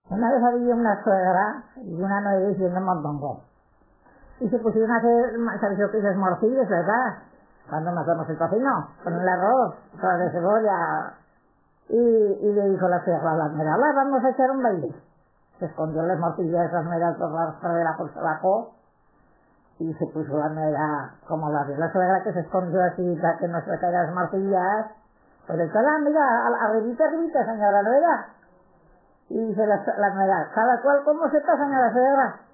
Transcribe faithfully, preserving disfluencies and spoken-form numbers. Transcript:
Una vez había una suegra y una nuera diciendo mondongo. Y se pusieron a hacer, ¿sabes lo que es morcillas, verdad? Cuando nos hacemos el tocino, con el arroz, toda de cebolla. Y, y le dijo la suegra a la nuera, "Hola, vamos a echar un baile". Se escondió las morcillas, las nueras por la escalera por abajo. Y se puso la nuera, como la de la suegra que se escondió así para que no se le caigan las morcillas. Pues le dijo, "Ah, mira, arribita, arribita, señora nuera". Y dice la, la nuera, "Cada cual como sepa, señora suegra".